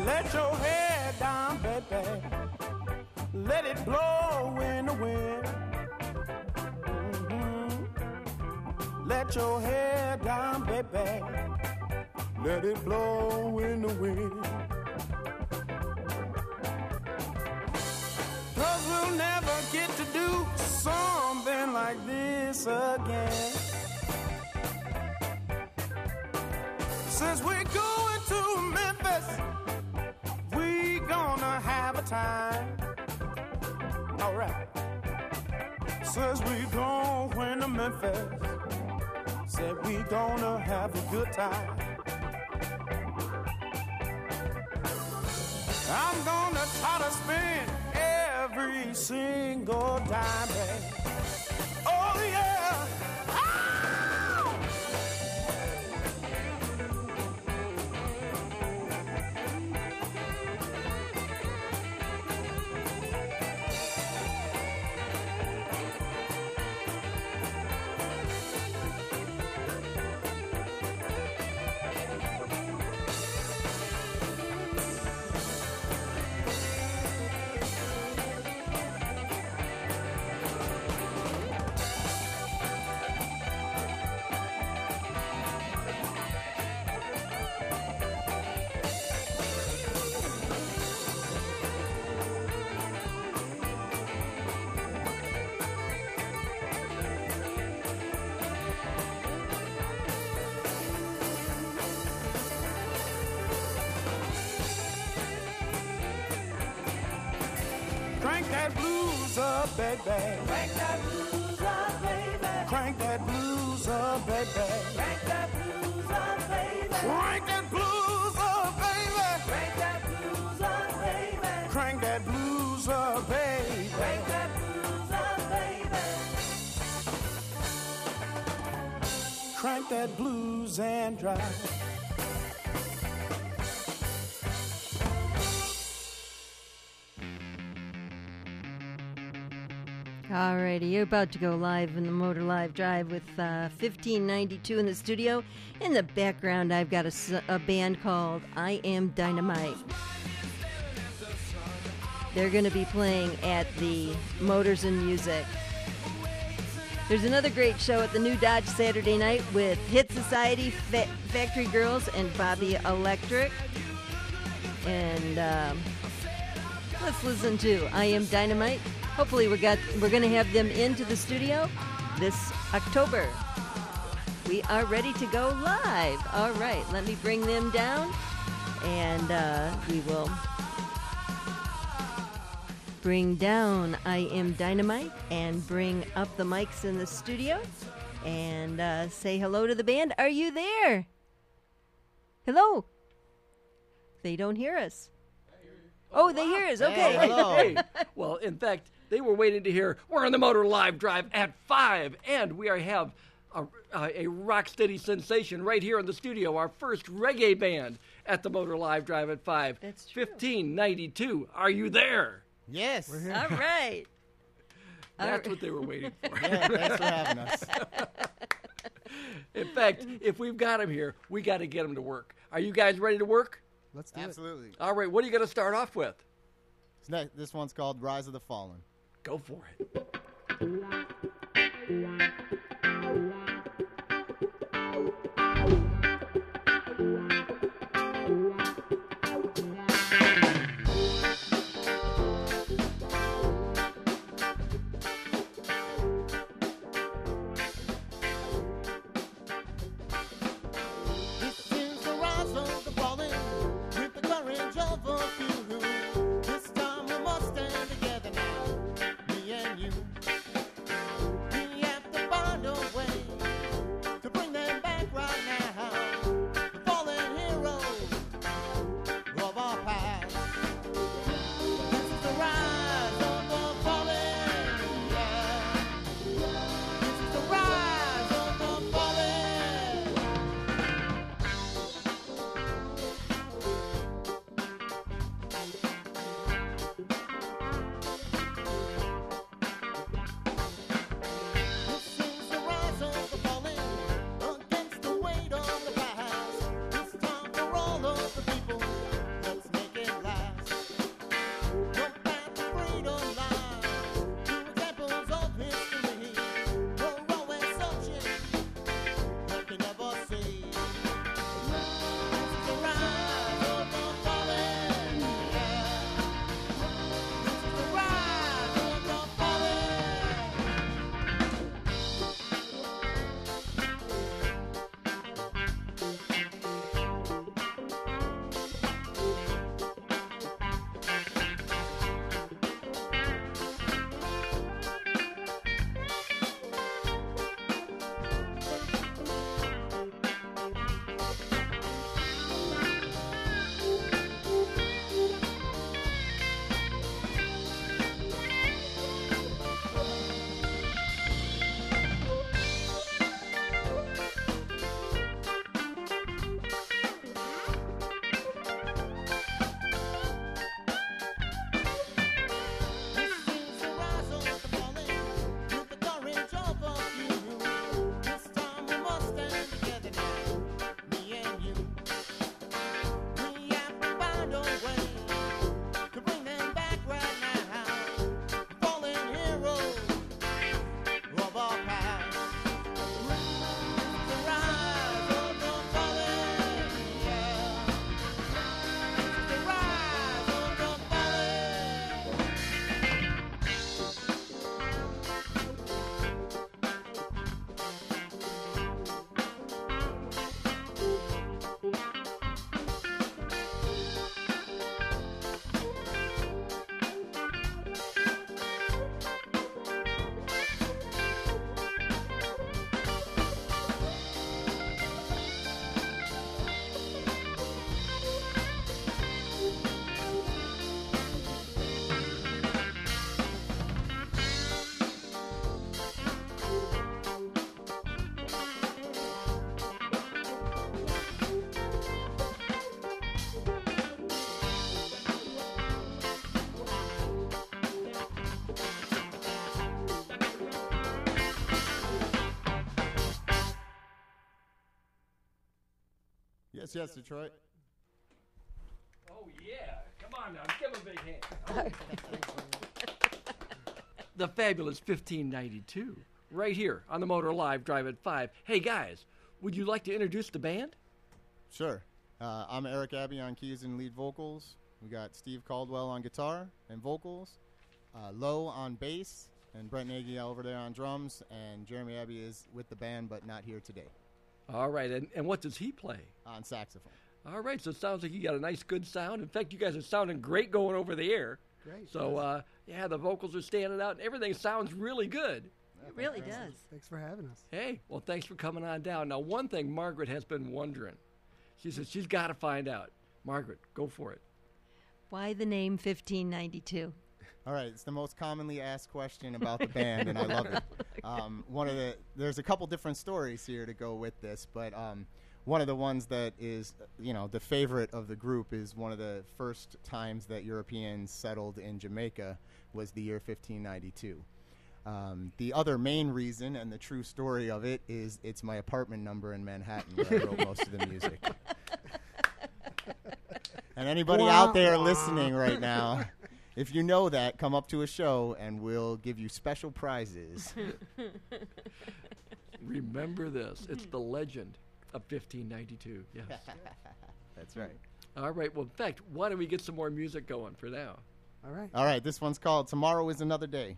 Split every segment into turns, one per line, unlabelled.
Let your hair down, baby. Let it blow in the wind. Let your hair down, baby. Let it blow in the wind. 'Cause we'll never get to do something like this again. Since we're going to Memphis, we gonna have a time. All right. Since we going to Memphis, said we gonna have a good time. I'm gonna try to spend every single dime, babe. Oh yeah. Crank that blues up, baby. Crank that blues up, baby. Crank that blues up, baby. Crank that blues up, baby. Crank that blues up, baby. Crank that blues up, baby. Crank that blues up, baby. Crank that blues up, baby. Crank that blues and drive.
Alrighty, you're about to go live in the Motor Live Drive with 1592 in the studio. In the background, I've got a band called I Am Dynamite. They're going to be playing at the Motors and Music. There's another great show at the New Dodge Saturday night with Hit Society, Factory Girls, and Bobby Electric. And let's listen to I Am Dynamite. Hopefully we're going to have them into the studio this October. We are ready to go live. All right, let me bring them down, and we will bring down I Am Dynamite and bring up the mics in the studio and say hello to the band. Are you there? Hello? They don't hear us. Oh, they hear us. Okay.
Hey, hello. Hey. Well, in fact, they were waiting to hear we're on the Motor Live Drive at 5, and we have a rock-steady sensation right here in the studio, our first reggae band at the Motor Live Drive at 5.
That's true.
1592. Are you there?
Yes.
All right.
That's what they were waiting for.
Yeah, thanks for having us.
In fact, if we've got them here, we got to get them to work. Are you guys ready to work?
Let's do
Absolutely.
it.
All right, what are you going to start off with?
This one's called Rise of the Fallen.
Go for it.
This is the rise of the fallen, with the courage of a few. This time we must stand together now, me and you. We have to
Yes, Detroit.
Oh, yeah. Come on now. Give him a big hand. The fabulous 1592. Right here on the Motor Live Drive at 5. Hey, guys, would you like to introduce the band?
Sure. I'm Eric Abbey on keys and lead vocals. We got Steve Caldwell on guitar and vocals, Lowe on bass, and Brent Nagy over there on drums, and Jeremy Abbey is with the band but not here today.
All right. And what does he play?
On saxophone.
All right. So it sounds like you got a nice, good sound. In fact, you guys are sounding great going over the air.
Great.
So, yeah, the vocals are standing out, and everything sounds really good.
It really does.
Thanks for having us.
Hey, well, thanks for coming on down. Now, one thing Margaret has been wondering. She says she's got to find out. Margaret, go for it.
Why the name 1592?
All right, it's the most commonly asked question about the band, and I love it. There's a couple different stories here to go with this, but one of the ones that is, the favorite of the group is one of the first times that Europeans settled in Jamaica was the year 1592. The other main reason and the true story of it is it's my apartment number in Manhattan where I wrote most of the music. And anybody out there listening right now, if you know that, come up to a show and we'll give you special prizes.
Remember this. It's the legend of 1592. Yes.
That's right.
All right. Well, in fact, why don't we get some more music going for now?
All right.
All right, this one's called Tomorrow is Another Day.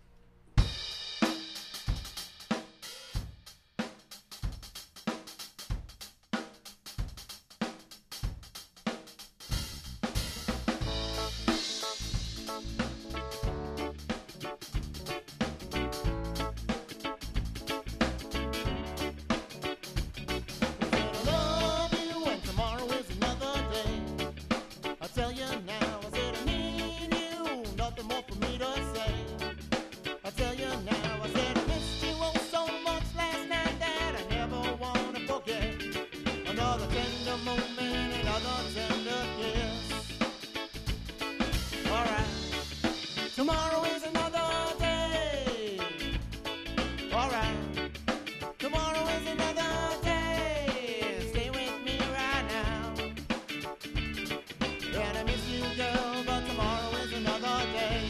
Tomorrow is another day. All right. Tomorrow is another day. Stay with me right now. And I miss you, girl, but tomorrow is another day.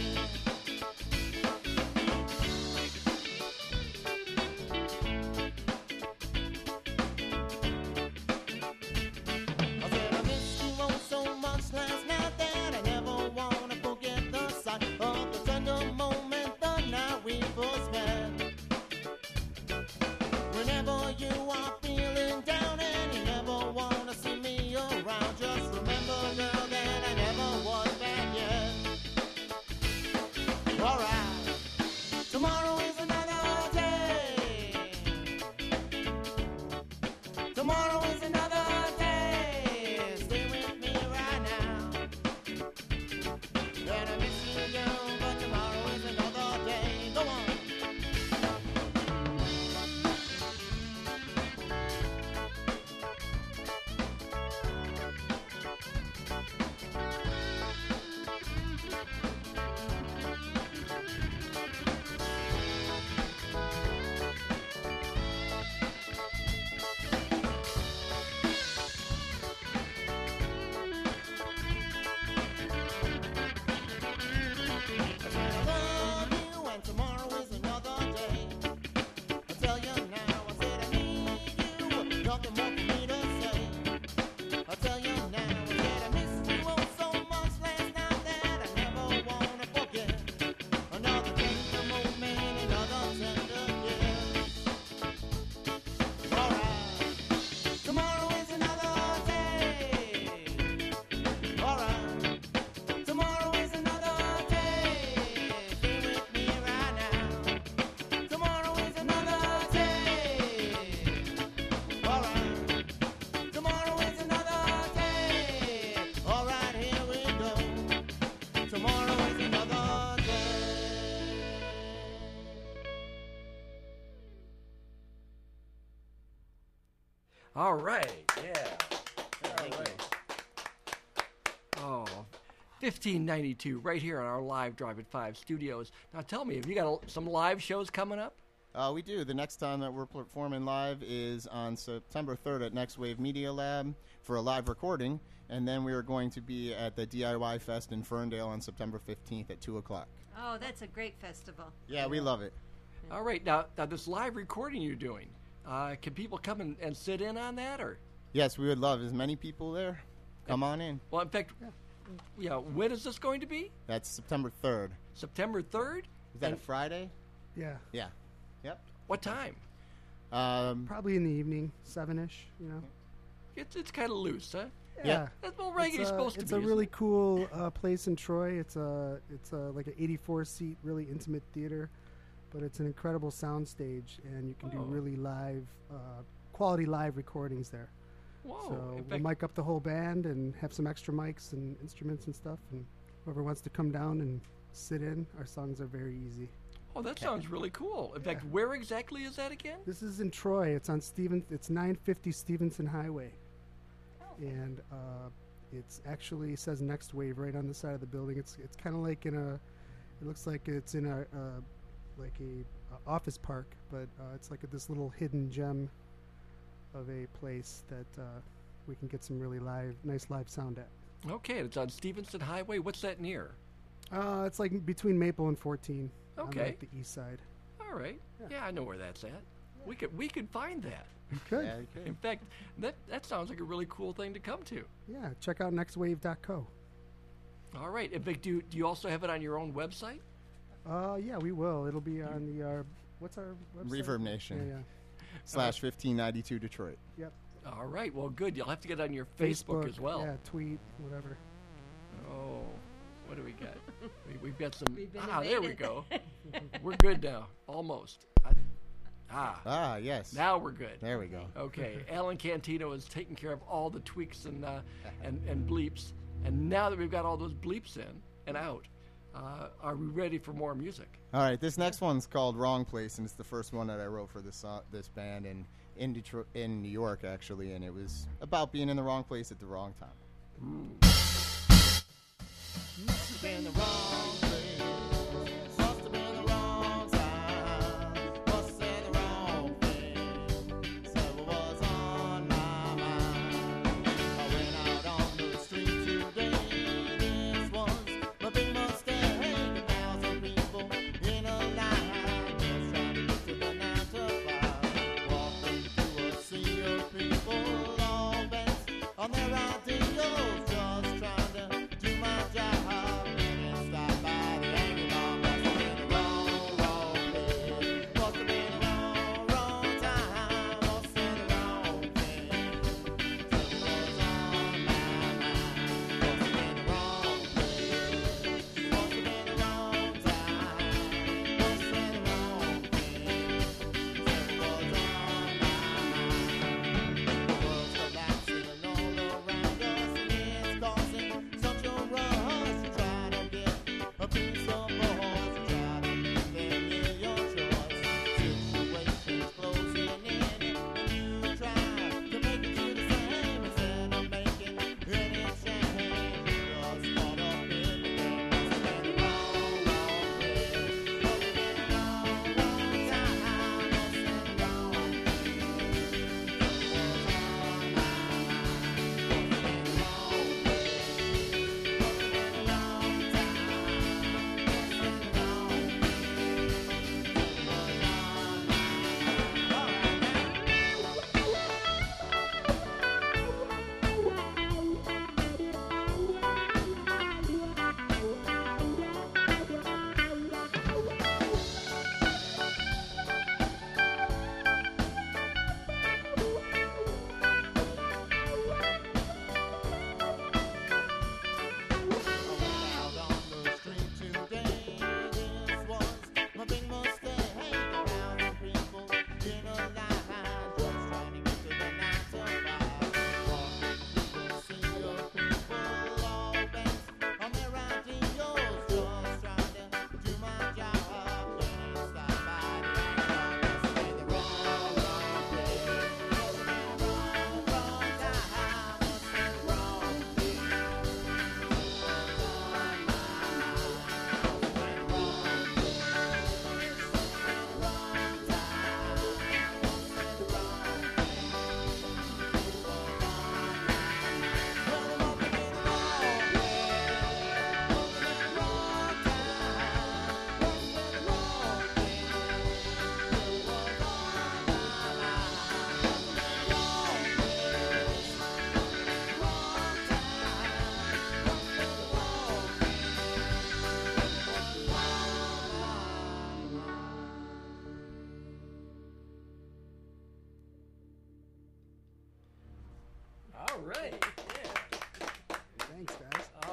I said I missed you oh so much last night that I never wanna forget the sight of the tender moment the night we first met. Whenever you are feeling down and you never wanna see me around, just remember, girl, that I never was bad yet. Alright, tomorrow is another day. Tomorrow is another day. Stay with me right now. And I miss you, girl, but tomorrow is another day. Go on. I love you and tomorrow is another day. I tell you now, I said I need you. Nothing more for me to say. I tell you now, I said I missed you oh so much last night that I never wanna forget. Another tender moment, another tender kiss. Alright, tomorrow is another day. Alright. Tomorrow is another day. Stay with me right now. Tomorrow is another day. Alright. Tomorrow is another day. Alright, here we go. Tomorrow is another day.
All right. Yeah. All right. Oh, 1592, right here on our live Drive at 5 studios. Now tell me, have you got some live shows coming up?
We do. The next time that we're performing live is on September 3rd at Next Wave Media Lab for a live recording. And then we are going to be at the DIY Fest in Ferndale on September 15th at 2 o'clock.
Oh, that's a great festival.
Yeah, we love it.
All right, now this live recording you're doing, can people come and sit in on that, or?
Yes, we would love as many people there. Come on in.
Well, in fact, when is this going to be?
That's September 3rd.
September 3rd?
Is that a Friday?
Yeah.
Yeah. Yep.
What time?
Probably in the evening, 7-ish, you know.
It's kind of loose, huh?
Yeah.
That's what reggae's supposed to be.
It's a
isn't
really
it?
cool place in Troy. It's like an 84-seat, really intimate theater, but it's an incredible sound stage, and you can do really live, quality live recordings there.
Whoa.
So
In
we'll
fact,
mic up the whole band and have some extra mics and instruments and stuff, and whoever wants to come down and sit in, our songs are very easy.
that sounds really cool. In fact, where exactly is that again?
This is in Troy. It's on It's 950 Stevenson Highway, and it's actually says Next Wave right on the side of the building. It's kind of like it looks like it's in a office park, but it's like this little hidden gem of a place that we can get some really nice live sound at.
Okay, it's on Stevenson Highway. What's that near?
It's like between Maple and 14.
Okay.
On like the east side.
All right. Yeah, I know where that's at. We could find that.
Good.
Yeah, you could.
In fact, that sounds like a really cool thing to come to.
Yeah, check out nextwave.co.
All right. In fact, do you also have it on your own website?
Yeah, we will. It'll be on the what's our website?
Reverb Nation.
Yeah.
/1592 Detroit.
Yep.
All right. Well, good. You'll have to get it on your Facebook as well.
Yeah, tweet, whatever.
Oh, what do we got? We've got some.
We've been
There we
invaded.
go. We're good now. Almost.
Yes.
Now we're good.
There we go.
Okay. Alan Cantino is taking care of all the tweaks and bleeps. And now that we've got all those bleeps in and out, are we ready for more music?
All right, this next one's called Wrong Place, and it's the first one that I wrote for this band in Detroit, in New York, actually, and it was about being in the wrong place at the wrong time.
Must have been the wrong place. Must have been the wrong time. Must have said the wrong thing. Said what was on my mind. I went out on the street today. This was my big mistake. 1,000 people in a line, just trying to get to the 9 to 5. Walking through a sea of people, all bent on their ideals, just trying to do my job. Stop by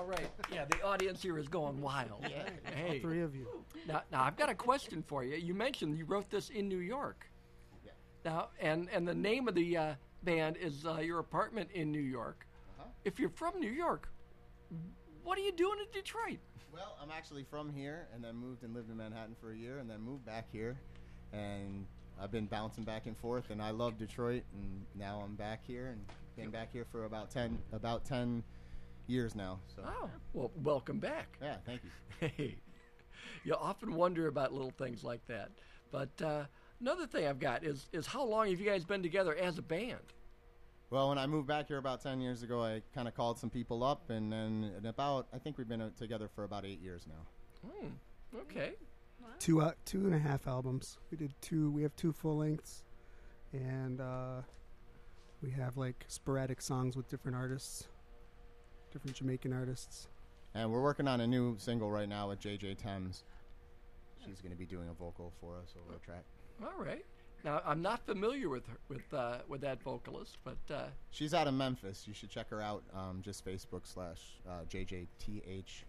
right. Yeah, the audience here is going wild. Hey.
3 of you.
Now I've got a question for you. You mentioned you wrote this in New York.
Yeah.
Now, and the name of the band is your apartment in New York. If you're from New York, what are you doing in Detroit?
Well, I'm actually from here, and then moved and lived in Manhattan for a year, and then moved back here, and I've been bouncing back and forth, and I love Detroit, and now I'm back here, and been back here for about 10 years now. So
Oh, well, welcome back.
yeah, thank you.
Hey, you often wonder about little things like that. But another thing I've got is how long have you guys been together as a band?
Well, when I moved back here about 10 years ago, I kind of called some people up, and then I think we've been together for about 8 years now.
Okay.
2.5 albums. We have 2 full lengths, and we have like sporadic songs with different artists, different Jamaican artists.
And we're working on a new single right now with JJ Thames. She's going to be doing a vocal for us over a track.
All right. Now I'm not familiar with her, with that vocalist, but
She's out of Memphis. You should check her out. Just Facebook / JJTHAMES.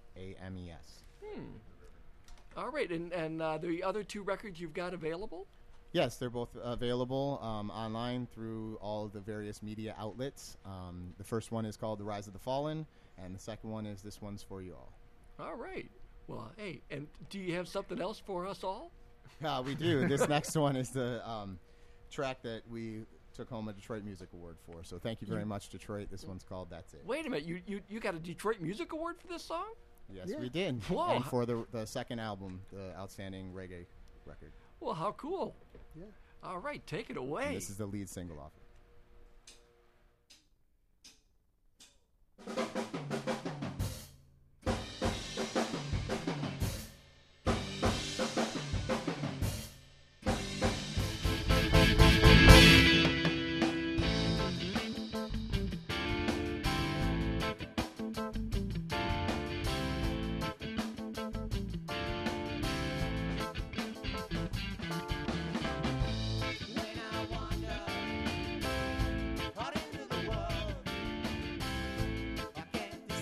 all right. And the other 2 records you've got available?
Yes, they're both available online through all of the various media outlets. The first one is called The Rise of the Fallen, and the second one is This One's For You All.
All right. Well, hey, and do you have something else for us all?
We do. This next one is the track that we took home a Detroit Music Award for. So thank you very much, Detroit. This one's called That's It.
Wait a minute. You got a Detroit Music Award for this song?
Yes,
Yeah.
we did.
Whoa.
And for the second album, the Outstanding Reggae Record.
Well, how cool.
Yeah.
All right, take it
And
away.
this is the lead single off it.
When I wander out into the world, I can't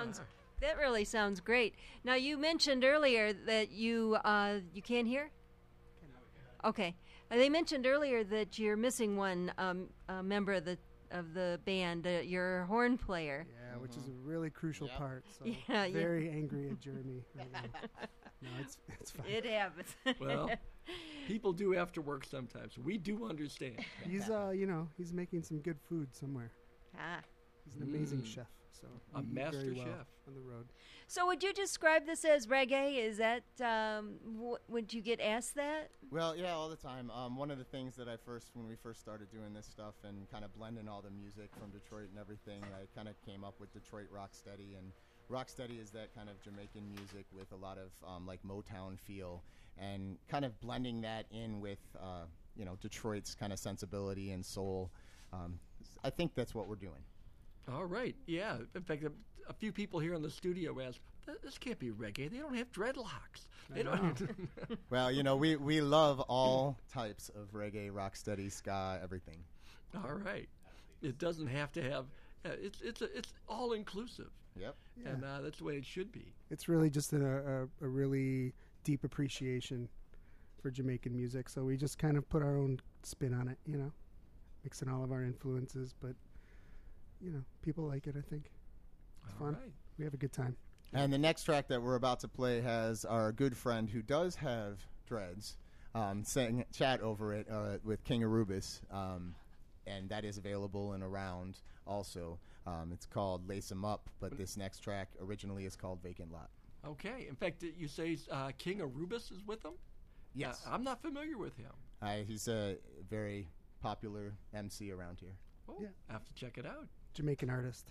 That really sounds great. Now you mentioned earlier that you can't hear. Okay. They mentioned earlier that you're missing one member of the band, your horn player.
Yeah, which is a really crucial part. So
Yeah,
very angry at Jeremy right now. No, it's fine.
It happens.
Well, people do have to work sometimes. We do understand.
He's he's making some good food somewhere.
Ah.
He's an amazing chef. So
A
we eat
master
very well
chef.
on the road.
So would you describe this as reggae? Is that would you get asked that?
Well, yeah, all the time. One of the things that when we first started doing this stuff and kind of blending all the music from Detroit and everything, I kind of came up with Detroit Rocksteady. And Rocksteady is that kind of Jamaican music with a lot of like Motown feel, and kind of blending that in with Detroit's kind of sensibility and soul. I think that's what we're doing.
All right. Yeah. In fact, a few people here in the studio asked, "This can't be reggae. They don't have dreadlocks." They don't.
Well, we love all types of reggae, rocksteady, ska, everything.
All right. It doesn't have to have. It's all inclusive.
Yep.
Yeah.
And that's the way it should be.
It's really just a really deep appreciation for Jamaican music. So we just kind of put our own spin on it, mixing all of our influences. But, people like it, I think. It's
All
fun.
right.
We have a good time.
And the next track that we're about to play has our good friend who does have dreads saying chat over it with King Arubis, and that is available and around also. It's called Lace 'Em Up, but this next track originally is called Vacant Lot.
Okay. In fact, you say King Arubis is with them?
Yes.
I'm not familiar with him.
He's a very popular MC around here,
Oh,
Yeah.
I have to check it out.
Jamaican artist.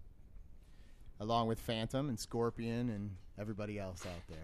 along with Phantom and Scorpion and everybody else out there.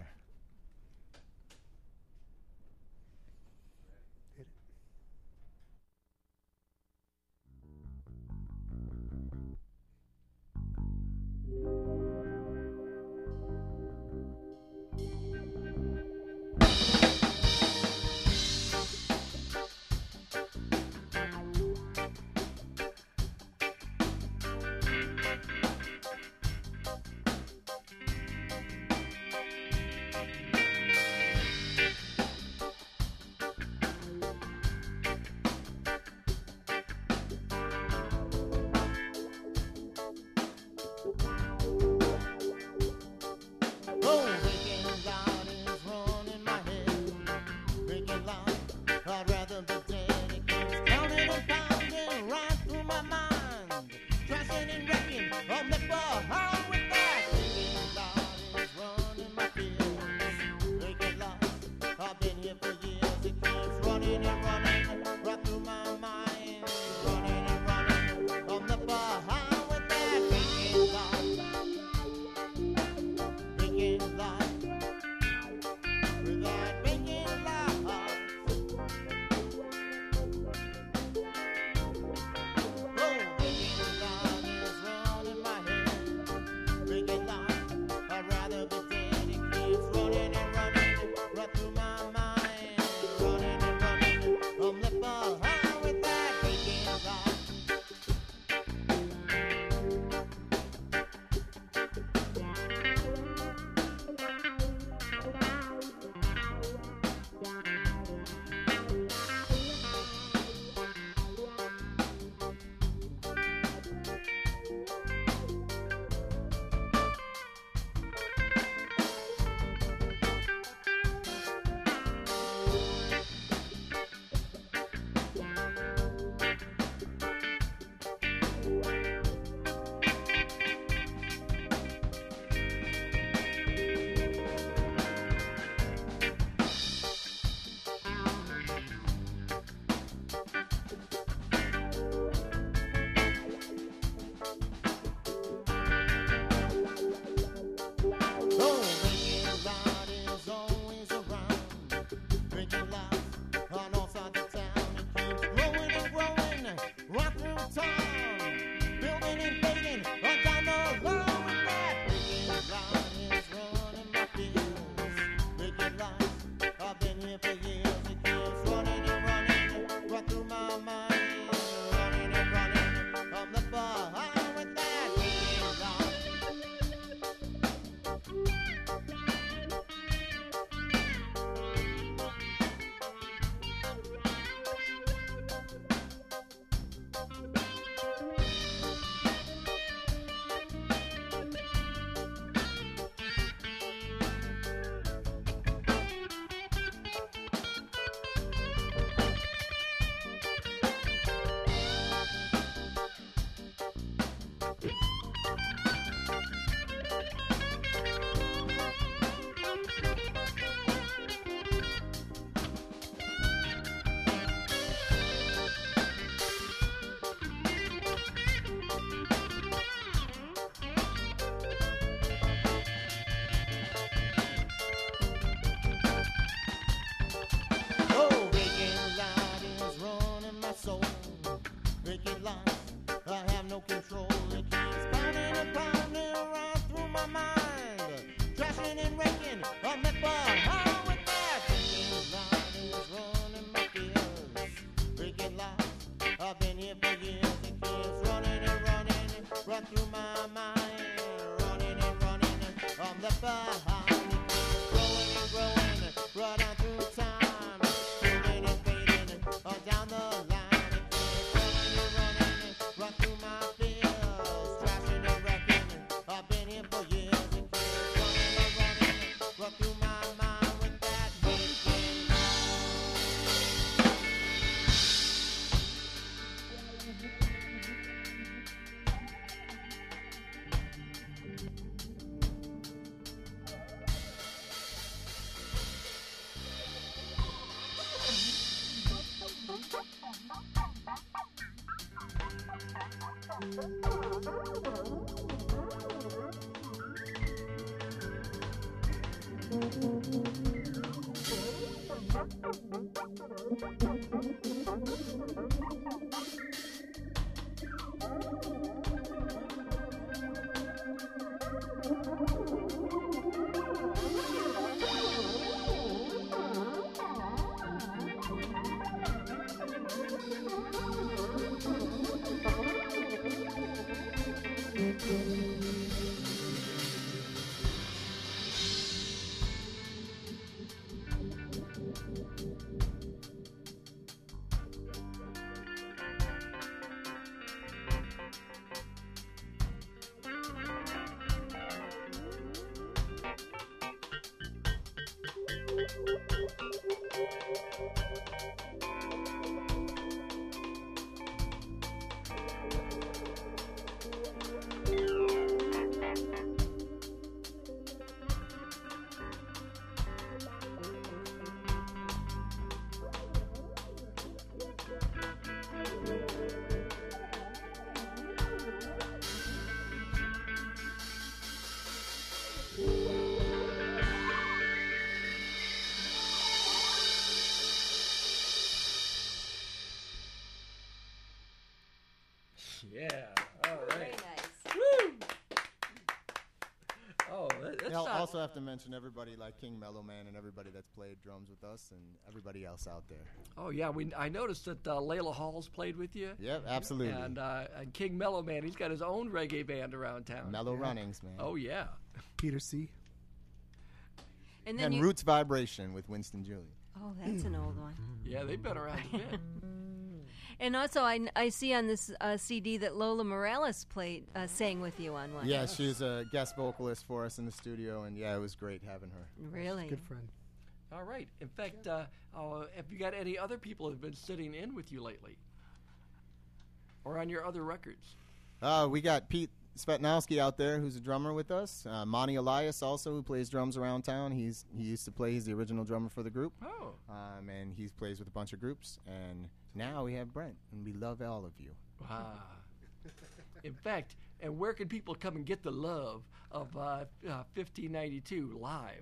Yeah. All
Very
right.
nice.
Woo! Oh, that's
And I'll
not-
also have to mention everybody like King Mellow Man and everybody that's played drums with us and everybody else out there.
Oh yeah, I noticed that Layla Hall's played with you.
Yep, absolutely.
And King Mellow Man, he's got his own reggae band around town.
Mellow Runnings, man.
Oh yeah.
Peter C.
And then
And
you.
Roots Vibration with Winston Julian.
Oh, that's an old one.
Yeah, they've been around a bit.
And also, I see on this CD that Lola Morales sang with you on one.
Yeah, she's a guest vocalist for us in the studio, and yeah, it was great having her.
Really?
Good friend.
All right. In fact, have you got any other people who have been sitting in with you lately, or on your other records?
We got Pete Svetnowski out there, who's a drummer with us. Monty Elias also, who plays drums around town. He used to play. He's the original drummer for the group.
Oh.
And he plays with a bunch of groups. And now we have Brent, and we love all of you.
Wow. In fact, and where can people come and get the love of 1592 live?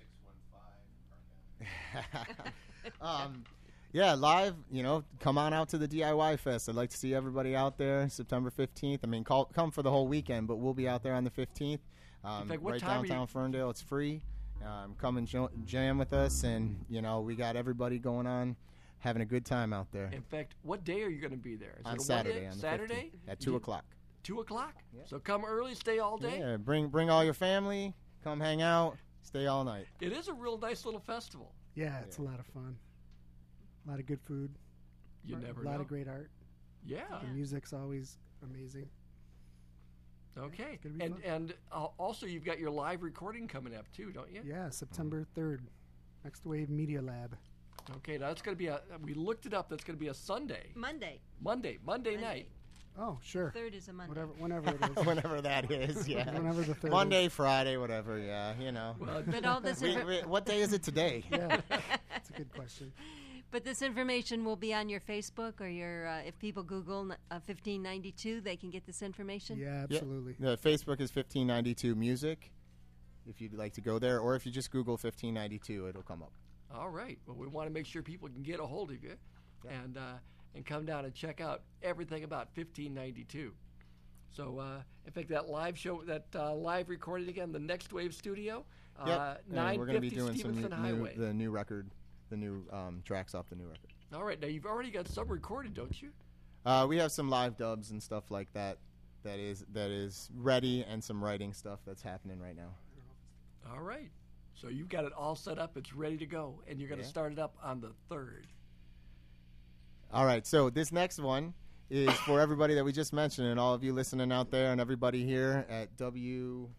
Yeah, live, come on out to the DIY Fest. I'd like to see everybody out there September 15th. I mean, come for the whole weekend, but we'll be out there on the 15th.
fact, what
Right
time are you-
downtown Ferndale. It's free. Come and jam with us, and, we got everybody going on, having a good time out there.
In fact, what day are you going to be there? Is
On
it a
Saturday.
Monday?
On the
Saturday
15th, at 2 o'clock.
2 o'clock? So come early, stay all day?
Yeah, bring all your family. Come hang out. Stay all night.
It is a real nice little festival.
Yeah, it's a lot of fun. A lot of good food.
You never
A lot
know.
of great art.
Yeah.
The music's always amazing.
Okay.
it's gonna be fun.
And also you've got your live recording coming up too, don't you?
Yeah, September 3rd. Next Wave Media Lab.
Okay, now that's going to be we looked it up, that's going to be a Sunday. Monday night.
Oh, sure.
Third is a Monday.
Whenever it is.
Whenever that is, yeah.
Whenever the third
Monday, Friday, whatever, yeah,
Well,
But all this
What day is it today?
Yeah, that's a good question.
But this information will be on your Facebook or your. If people Google 1592, they can get this information.
Yeah, absolutely.
The Facebook is 1592 Music, if you'd like to go there, or if you just Google 1592, it'll come up.
all right. Well, we want to make sure people can get a hold of you and come down and check out everything about 1592. So, in fact, that live show, that live recording again, the Next Wave Studio,
Yep. And we're going to be
950
doing
Stevenson
some
Highway.
the new record, the new tracks off the new record.
All right. Now, you've already got some recorded, don't you?
We have some live dubs and stuff like that. That is ready, and some writing stuff that's happening right now.
All right. So you've got it all set up. It's ready to go. And you're going to start it up on the 3rd.
All right, so this next one is for everybody that we just mentioned, and all of you listening out there, and everybody here at WHFR.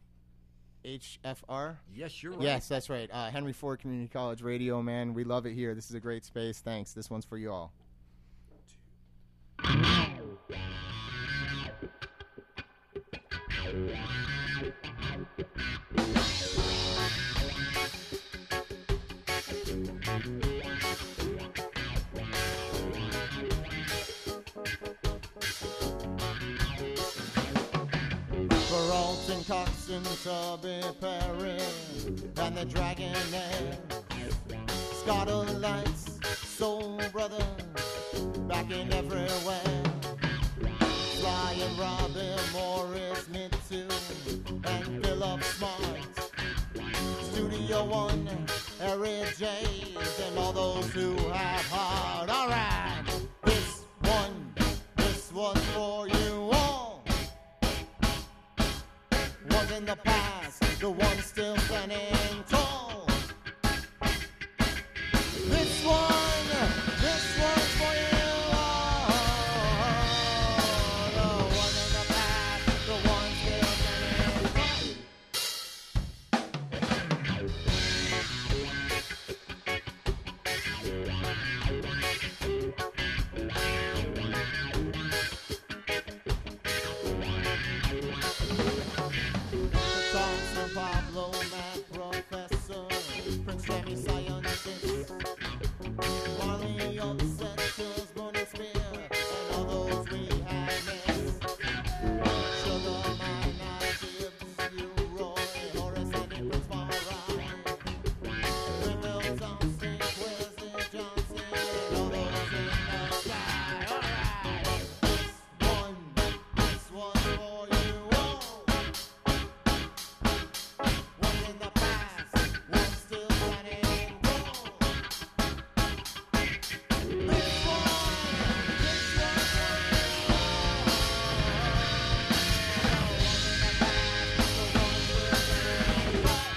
Yes, you're right.
Yes, that's right. Henry Ford Community College Radio, man. We love it here. This is a great space. Thanks. This one's for you all.
Thompson, Tubby Perry, and the Dragonaires. Scarlet Lights, Soul Brothers, backing everywhere. Sly and Robin, Morris, Mitsu, and Philip Smart. Studio One, Eric James, and all those who have heart. All right, this one's for you all. One's in the past, the one still standing tall. This one's for you all. The one in the past, the one still standing tall. Thompson, Pablo, Matt, Professor, Prince Remy, scientist, Marley, all the sectors, Burning Spear, and all those we have missed. Sugar, Man, Gibbs, you, Roy, Horace, Andy, Prince Farrar, Greenville, Thompson, Quincy, Johnson, and all those in the sky. All right, this one's for you all. One in the past, one still standing tall. This one's for you all. One in the past, the one still standing tall.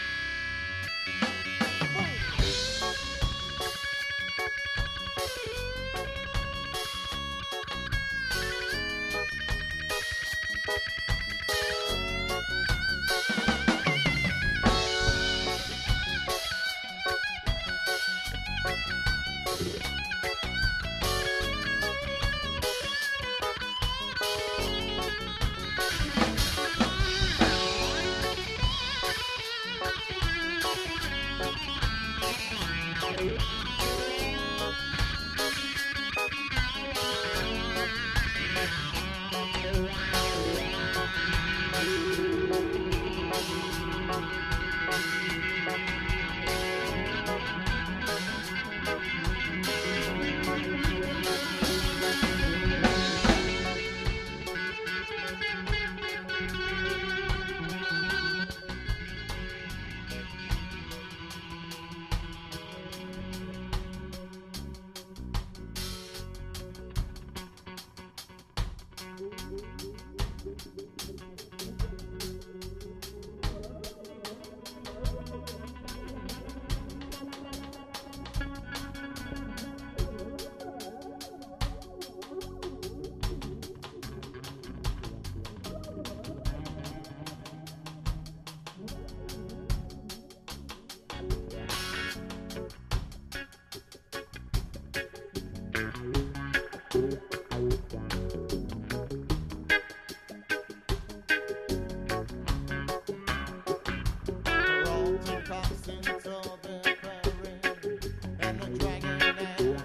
Thompson, Tubby Perry, and the Dragonaires.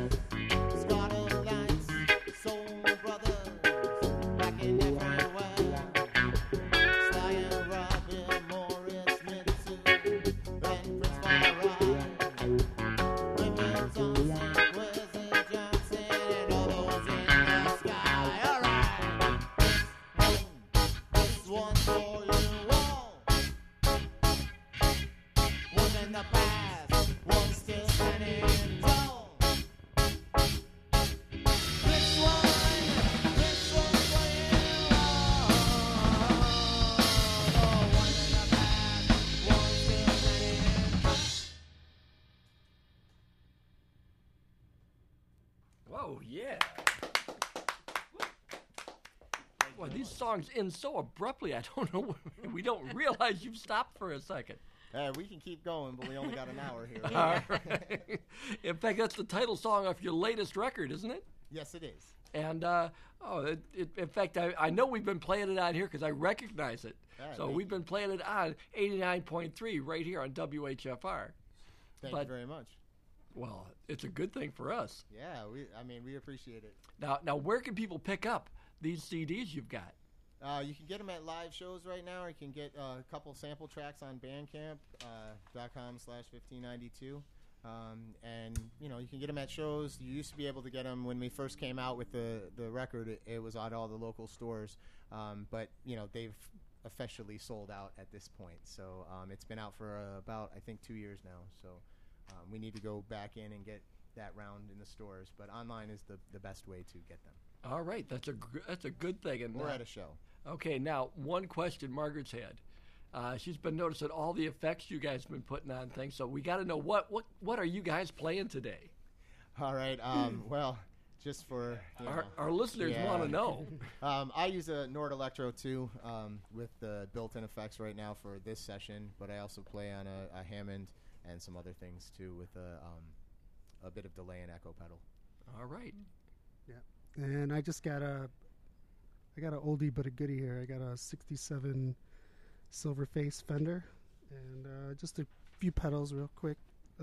Scarlet Lights, Soul Brothers, backing everywhere. Sly and Robin, Morris, Mitsu, and Prince Farrar. Greenville, Thompson, Quincy, Johnson, and all those in the sky. All right, this one's for you all. One in the past, one still standing tall. This one's for you all. One in the past, one still standing tall.
Whoa, yeah. Well, these songs end so abruptly, I don't know. We don't realize you've stopped for a second.
We can keep going, but we only got an hour here.
All right. In fact, that's the title song of your latest record, isn't it?
Yes, it is.
And, in fact, I know we've been playing it on here because I recognize it.
All right,
So
thank
we've
you.
been playing it on 89.3 right here on WHFR.
Thank
But-
you very much.
Well, it's a good thing for us.
Yeah, we appreciate it.
Now, where can people pick up these CDs you've got?
You can get them at live shows right now, or you can get a couple sample tracks on bandcamp.com/1592. And, you know, you can get them at shows. You used to be able to get them when we first came out with the record. It was at all the local stores. But, you know, they've officially sold out at this point. So it's been out for about, I think, 2 years now. So we need to go back in and get that round in the stores. But online is the best way to get them.
All right, that's a good thing. And
We're at a show.
Okay, now one question Margaret's had. She's been noticing all the effects you guys have been putting on things. So we got to know what are you guys playing today?
All right. Well, just for
our listeners want to know.
I use a Nord Electro 2 with the built-in effects right now for this session, but I also play on a Hammond and some other things too with a bit of delay and echo pedal.
All right.
Yeah, and I got an oldie but a goodie here. I got a '67 Silver Face Fender, and just a few pedals real quick.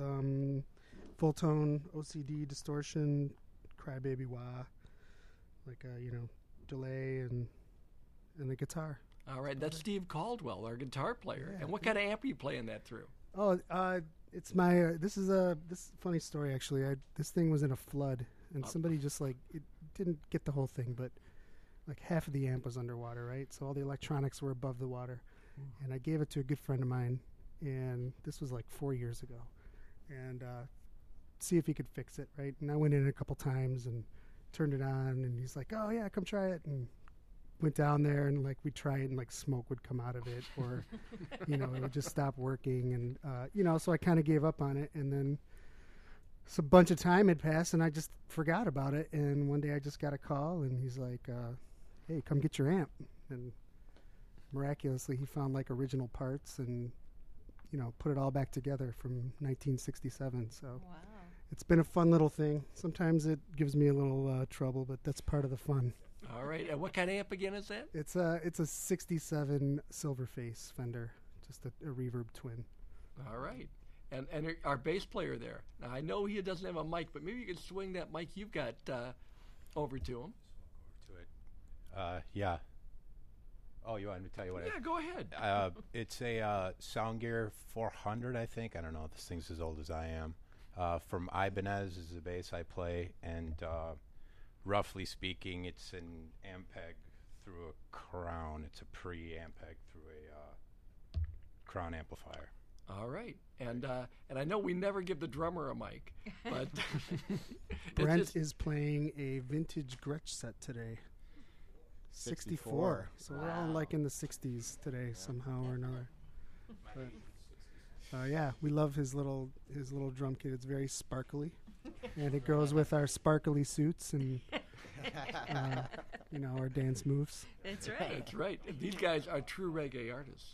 Full tone, OCD, distortion, Crybaby Wah, like delay and the guitar.
All right, that's Steve Caldwell, our guitar player.
Yeah.
And what kind of amp are you playing that through?
Oh, it's my. This is a funny story actually. This thing was in a flood, and somebody just it didn't get the whole thing, but like half of the amp was underwater, right? So all the electronics were above the water, and I gave it to a good friend of mine, and this was like 4 years ago, and see if he could fix it, right? And I went in a couple times and turned it on, and he's like, "Oh yeah, come try it," and went down there and we tried it, and smoke would come out of it, or it would just stop working, and so I kind of gave up on it, and then a bunch of time had passed and I just forgot about it, and one day I just got a call and he's like, hey, come get your amp, and miraculously he found original parts and put it all back together from 1967. So
Wow.
it's been a fun little thing. Sometimes it gives me a little trouble, but that's part of the fun.
All right, and what kind of amp again is that?
It's a '67 Silver Face Fender, just a reverb twin.
All right. And our bass player there. Now, I know he doesn't have a mic, but maybe you could swing that mic you've got over to him.
Yeah. Oh, you want me to tell you what?
Yeah, go ahead.
It's a Soundgear 400, I think. I don't know. This thing's as old as I am. From Ibanez is the bass I play, and roughly speaking, it's an Ampeg through a Crown. It's a pre-Ampeg through a Crown amplifier.
All right. And I know we never give the drummer a mic, but
Brent is playing a vintage Gretsch set today. 64. So we're all in the 60s today somehow or another. But, yeah, we love his little drum kit. It's very sparkly, and it goes with our sparkly suits and our dance moves.
That's right.
That's right. These guys are true reggae artists.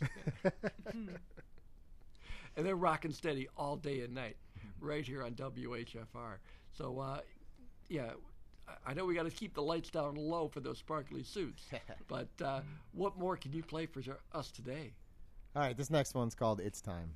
And they're rocking steady all day and night right here on WHFR. So, yeah, I know we got to keep the lights down low for those sparkly suits. But what more can you play for us today?
All right, this next one's called It's Time.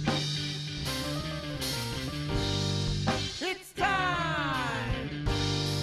It's time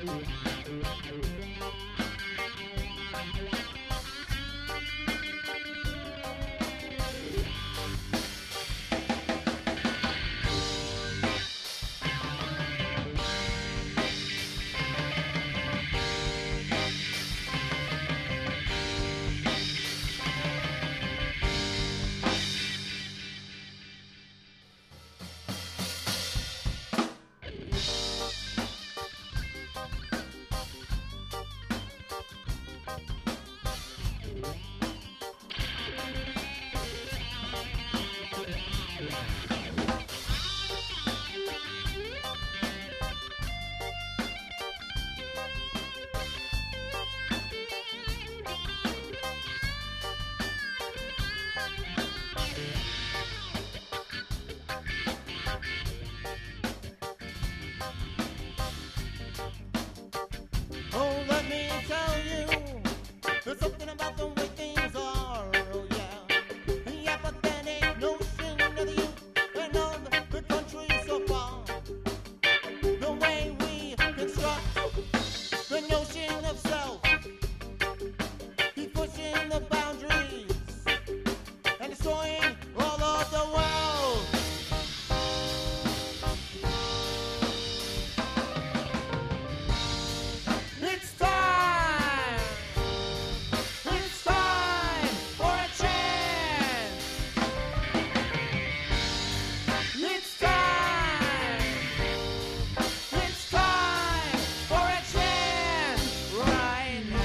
Oh, let me tell you, there's something about the way things are, oh yeah. The apathetic notion of the youth and of the country so far. The way we construct the notion of self, keep pushing the boundaries and destroying all of the world. It's time! It's time for a chance! It's time! It's time for a chance right now!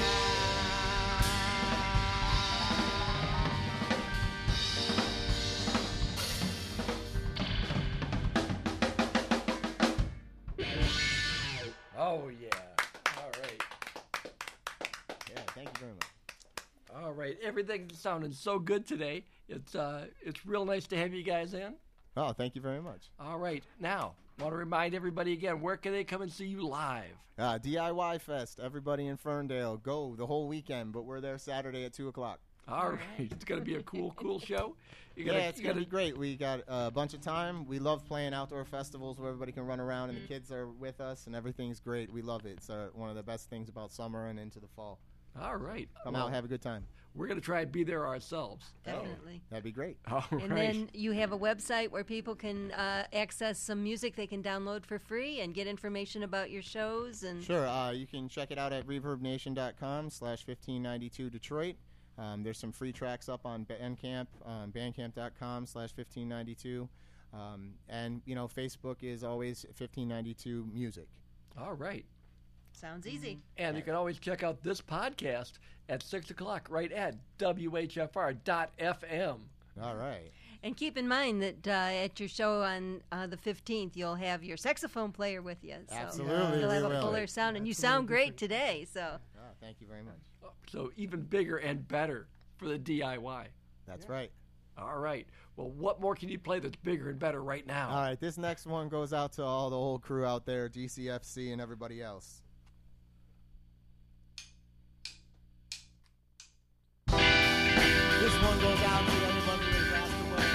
Oh, yeah. All right.
Yeah, thank you very much.
All right. Everything's sounding so good today. It's real nice to have you guys in.
Oh, thank you very much.
All right. Now, want to remind everybody again, where can they come and see you live?
DIY Fest, everybody in Ferndale, go the whole weekend, but we're there Saturday at 2 o'clock.
All right. It's going to be a cool show.
It's going to be great. We got a bunch of time. We love playing outdoor festivals where everybody can run around and the kids are with us and everything's great. We love it. It's one of the best things about summer and into the fall.
All right.
Come out, have a good time.
We're going to try and be there ourselves.
Definitely.
That'd be great.
All right.
And then you have a website where people can access some music they can download for free and get information about your shows. And
Sure. You can check it out at reverbnation.com/1592 Detroit. There's some free tracks up on Bandcamp, bandcamp.com/1592. And, Facebook is always 1592 Music.
All right.
sounds easy.
And you can always check out this podcast at 6 o'clock right at WHFR.FM.
All right.
And keep in mind that at your show on the 15th, you'll have your saxophone player with you. So
Absolutely,
you'll have
we
a
will.
fuller sound, and you
Absolutely
sound great
different.
today. So
Oh, thank you very much.
So even bigger and better for the DIY.
That's right.
All right. Well, what more can you play that's bigger and better right now?
All right, this next one goes out to all the whole crew out there, GCFC and everybody else.
This one goes out to everybody that passed away.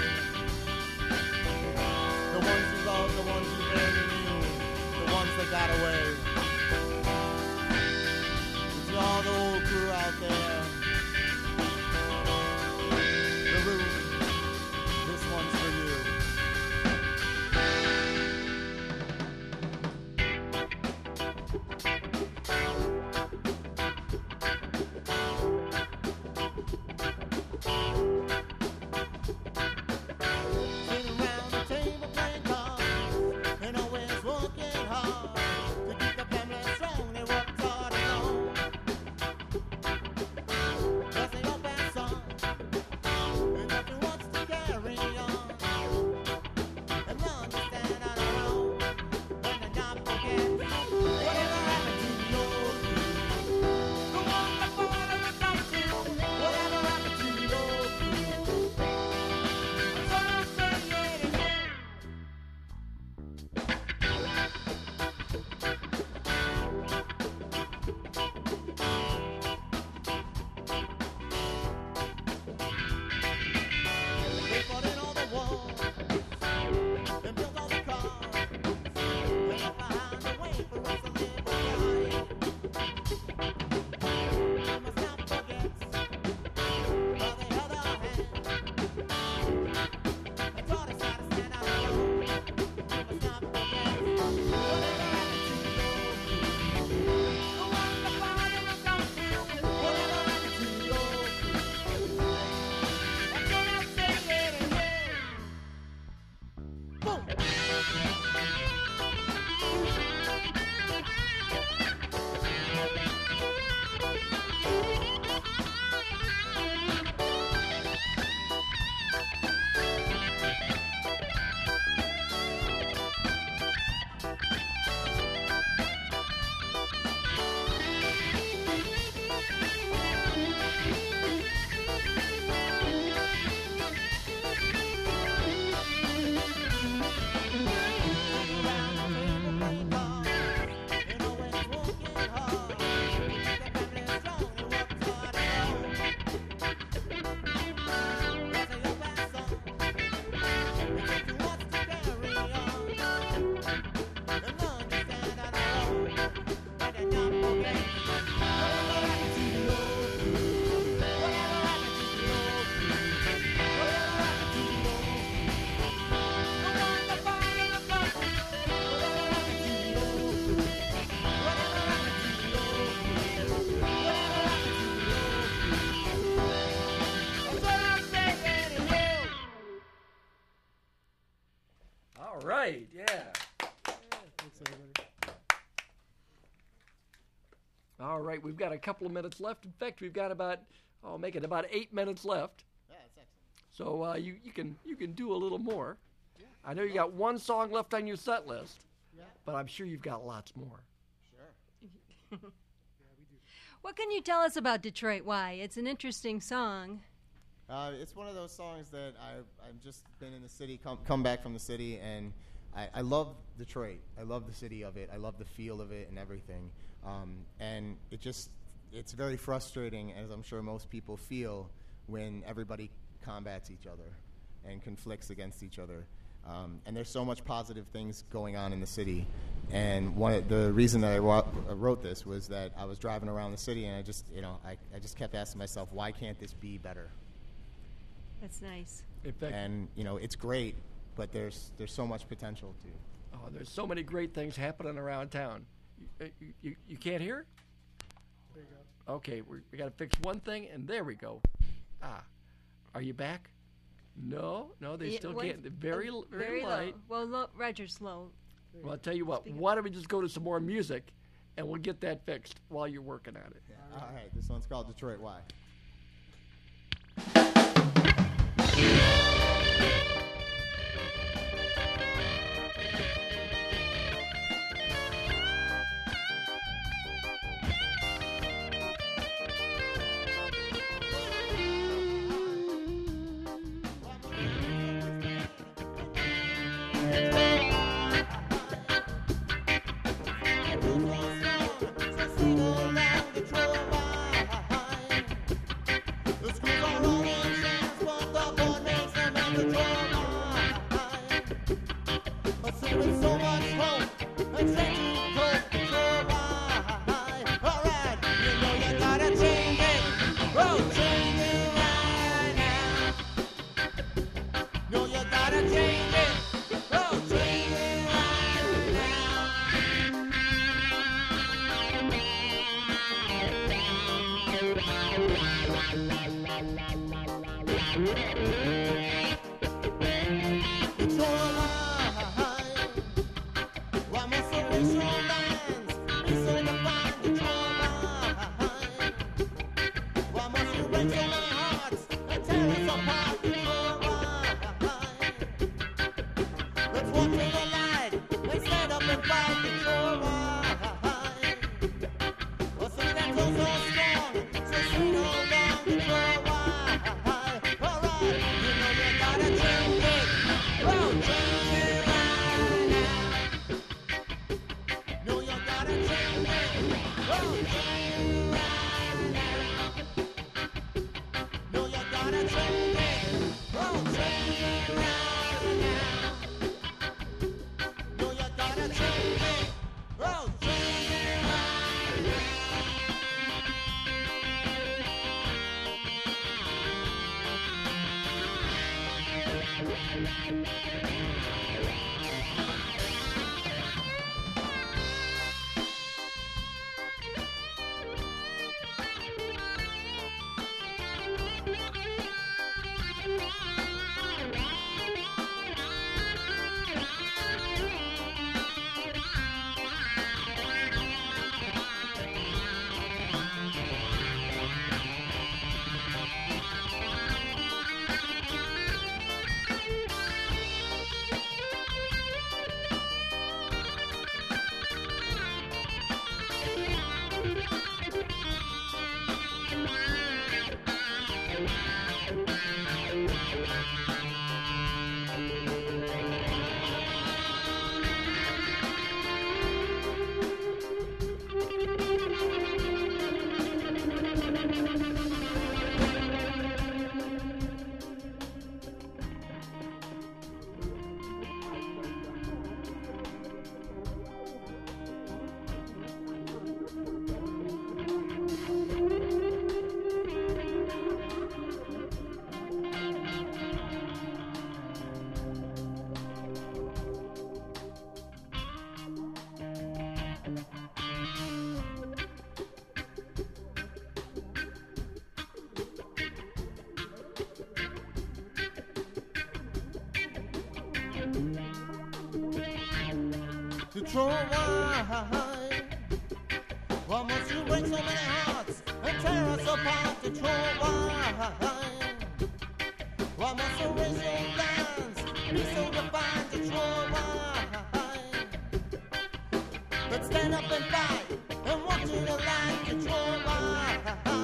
The ones you love, the ones you barely knew, the ones that got away. To all the old crew out there. The Root, this one's for you. Sitting around the table playing cards and always working hard to keep the
All right, we've got a couple of minutes left. In fact, we've got about 8 minutes left.
Yeah, that's excellent.
So you can do a little more. I know you got one song left on your set list, but I'm sure you've got lots more.
Sure.
What can you tell us about Detroit? Why? It's an interesting song.
It's one of those songs that I've just been in the city, come back from the city, and I love Detroit. I love the city of it. I love the feel of it and everything. And it's very frustrating, as I'm sure most people feel, when everybody combats each other and conflicts against each other. And there's so much positive things going on in the city. And the reason that I wrote this was that I was driving around the city, and I just kept asking myself, why can't this be better?
That's nice.
In fact,
And it's great, but there's so much potential too.
there's so many great things happening around town. You can't hear?
There you go.
Okay, we got to fix one thing, and there we go. Are you back? No, they
Yeah,
still
what-
can't. They're very
Very
light.
low. Well, Roger's low.
Well, I'll tell you what. Why don't we just go to some more music, and we'll get that fixed while you're working on it.
All right, this one's called Detroit Why.
Detroit, why must you break so many hearts and tear us apart, Detroit, why? Why must the racial lines be so defined, Detroit, why? Let's stand up and fight and walk to the light, Detroit, why?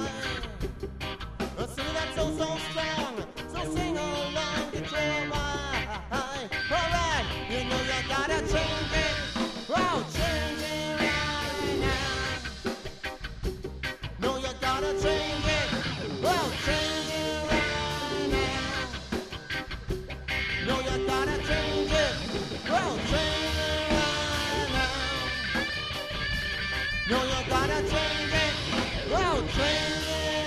A city that's so, so strong, so sing along, Detroit, why? Alright, you know you gotta change it, oh, change it right now. No, you gotta change it, oh, change it right now. No, you gotta change it, oh, change it right now. No, you gotta change it, oh, change it right now.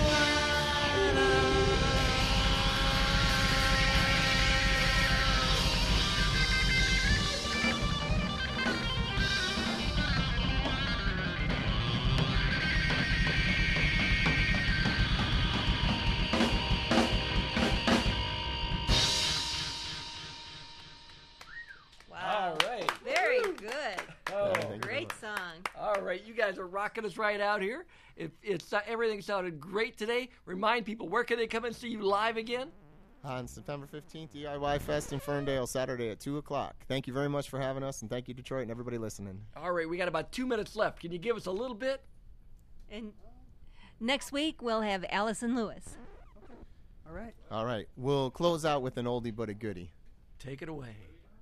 Wow.
All right.
Very good.
Oh,
Great song.
all right. You guys are rocking us right out here. Everything sounded great today. Remind people, where can they come and see you live again?
On September 15th, DIY Fest in Ferndale, Saturday at 2 o'clock. Thank you very much for having us, and thank you, Detroit, and everybody listening.
All right. We got about 2 minutes left. Can you give us a little bit?
And next week we'll have Allison Lewis.
All right.
All right. We'll close out with an oldie but a goodie.
Take it away.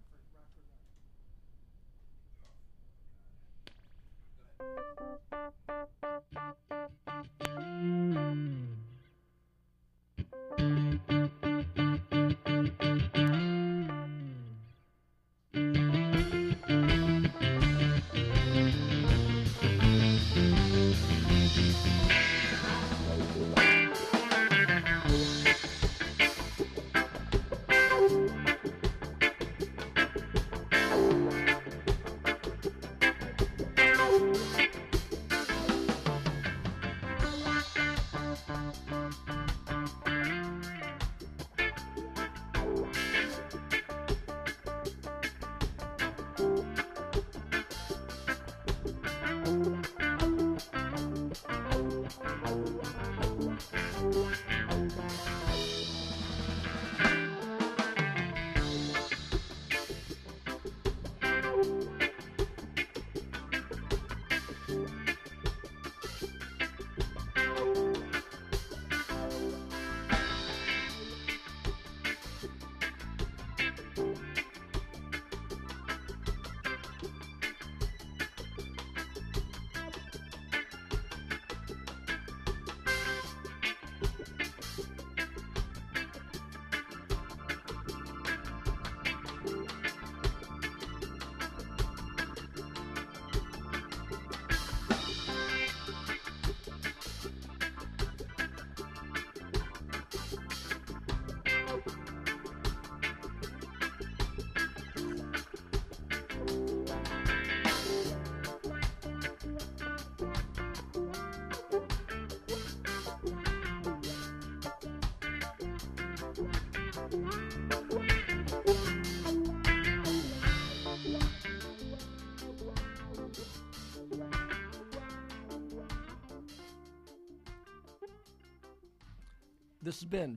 This has been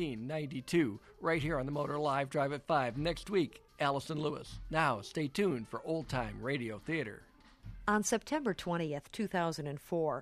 1592, right here on the Motor Live Drive at 5. Next week, Allison Lewis. Now, stay tuned for Old Time Radio Theater.
On September 20th, 2004,